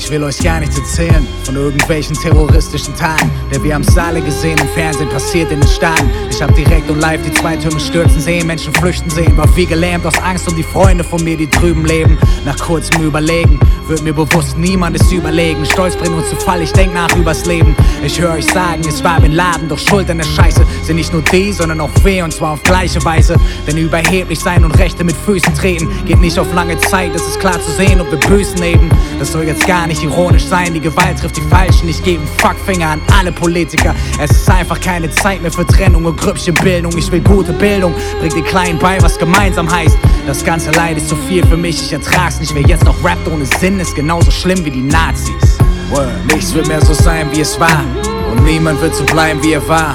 Ich will euch gar nichts erzählen von irgendwelchen terroristischen Taten, der wir haben's alle gesehen im Fernsehen, passiert in den Staaten. Ich hab direkt und live die zwei Türme stürzen sehen, Menschen flüchten sehen, war wie gelähmt aus Angst um die Freunde von mir, die drüben leben. Nach kurzem Überlegen wird mir bewusst, niemand ist überlegen. Stolz bringt uns zu Fall, ich denk nach übers Leben. Ich höre euch sagen, es war Bin Laden, doch schuld an der Scheiße sind nicht nur die, sondern auch wir, und zwar auf gleiche Weise. Denn überheblich sein und Rechte mit Füßen treten geht nicht auf lange Zeit, es ist klar zu sehen, ob wir büßen eben. Das soll jetzt gar nicht ironisch sein, die Gewalt trifft die Falschen. Ich gebe einen Fuckfinger an alle Politiker. Es ist einfach keine Zeit mehr für Trennung und Grüppchenbildung. Ich will gute Bildung, bring den Kleinen bei, was gemeinsam heißt. Das ganze Leid ist zu viel für mich, ich ertrag's nicht. Wer jetzt noch rappt ohne Sinn, ist genauso schlimm wie die Nazis. Nichts wird mehr so sein, wie es war, und niemand wird so bleiben, wie er war.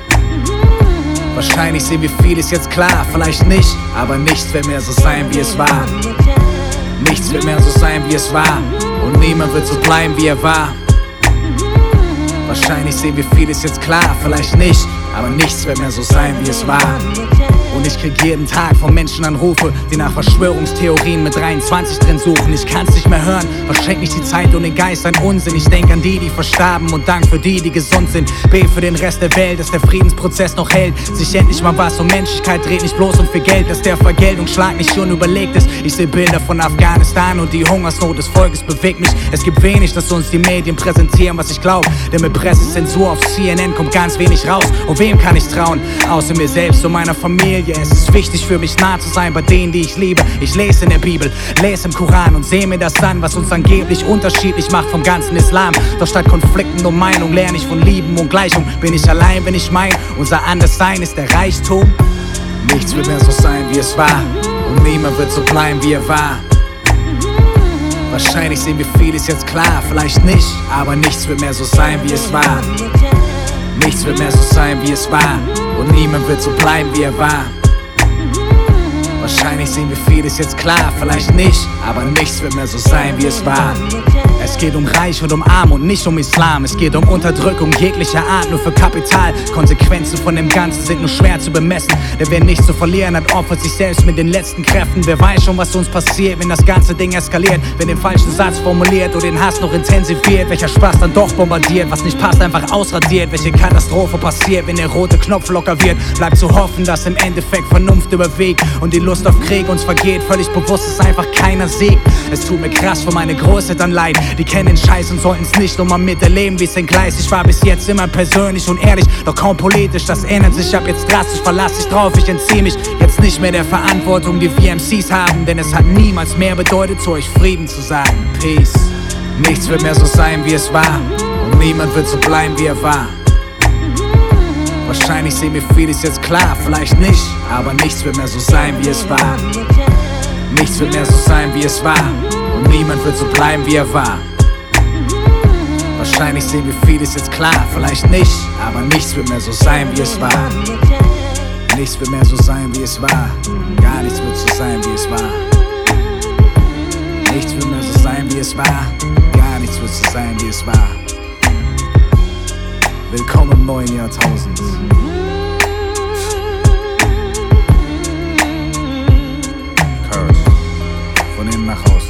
Wahrscheinlich sehen wir vieles jetzt klar, vielleicht nicht, aber nichts wird mehr so sein, wie es war. Nichts wird mehr so sein, wie es war, und niemand wird so bleiben, wie er war. Wahrscheinlich sehen wir vieles jetzt klar, vielleicht nicht, aber nichts wird mehr so sein, wie es war. Und ich krieg jeden Tag von Menschen Anrufe, die nach Verschwörungstheorien mit 23 drin suchen. Ich kann's nicht mehr hören, verschenk nicht die Zeit und den Geist an Unsinn. Ich denk an die, die verstarben, und Dank für die, die gesund sind. Bete für den Rest der Welt, dass der Friedensprozess noch hält. Sich endlich mal was um Menschlichkeit dreht, nicht bloß um viel Geld, dass der Vergeltungsschlag nicht unüberlegt ist. Ich seh Bilder von Afghanistan und die Hungersnot des Volkes bewegt mich. Es gibt wenig, dass uns die Medien präsentieren, was ich glaub. Denn mit Pressezensur auf CNN kommt ganz wenig raus. Und wem kann ich trauen? Außer mir selbst und meiner Familie. Es ist wichtig für mich, nah zu sein bei denen, die ich liebe. Ich lese in der Bibel, lese im Koran und sehe mir das an, was uns angeblich unterschiedlich macht vom ganzen Islam. Doch statt Konflikten um Meinung lerne ich von Lieben und Gleichung. Bin ich allein, wenn ich mein, unser Anderssein ist der Reichtum. Nichts wird mehr so sein, wie es war, und niemand wird so bleiben, wie er war. Wahrscheinlich sehen wir vieles jetzt klar, vielleicht nicht, aber nichts wird mehr so sein, wie es war. Nichts wird mehr so sein, wie es war, und niemand wird so bleiben, wie er war. Wahrscheinlich sehen wir vieles jetzt klar, vielleicht nicht, aber nichts wird mehr so sein, wie es war. Es geht um Reich und um Arm und nicht um Islam. Es geht um Unterdrückung jeglicher Art, nur für Kapital. Konsequenzen von dem Ganzen sind nur schwer zu bemessen. Denn wer nichts zu verlieren hat, opfert sich selbst mit den letzten Kräften. Wer weiß schon, was uns passiert, wenn das ganze Ding eskaliert. Wenn den falschen Satz formuliert oder den Hass noch intensiviert. Welcher Spaß dann doch bombardiert, was nicht passt, einfach ausradiert. Welche Katastrophe passiert, wenn der rote Knopf locker wird. Bleibt zu hoffen, dass im Endeffekt Vernunft überwiegt und die Lust auf Krieg uns vergeht. Völlig bewusst ist einfach keiner Sieg. Es tut mir krass für meine Großeltern leid. Die kennen den Scheiß und sollten's nicht nur mal miterleben, wie's entgleist. Ich war bis jetzt immer persönlich und ehrlich, doch kaum politisch. Das ändert sich ab jetzt drastisch, verlass dich drauf, ich entzieh mich jetzt nicht mehr der Verantwortung, die wir MCs haben. Denn es hat niemals mehr bedeutet, zu euch Frieden zu sagen. Peace. Nichts wird mehr so sein, wie es war, und niemand wird so bleiben, wie er war. Wahrscheinlich sehen wir vieles jetzt klar, vielleicht nicht, aber nichts wird mehr so sein, wie es war. Nichts wird mehr so sein, wie es war, und niemand wird so bleiben, wie er war. Wahrscheinlich sehen wir vieles jetzt klar, vielleicht nicht, aber nichts wird mehr so sein, wie es war. Nichts wird mehr so sein, wie es war. Gar nichts wird so sein, wie es war. Nichts wird mehr so sein, wie es war. Gar nichts wird so sein, wie es war. Willkommen im neuen Jahrtausend. Curse. Von innen nach außen.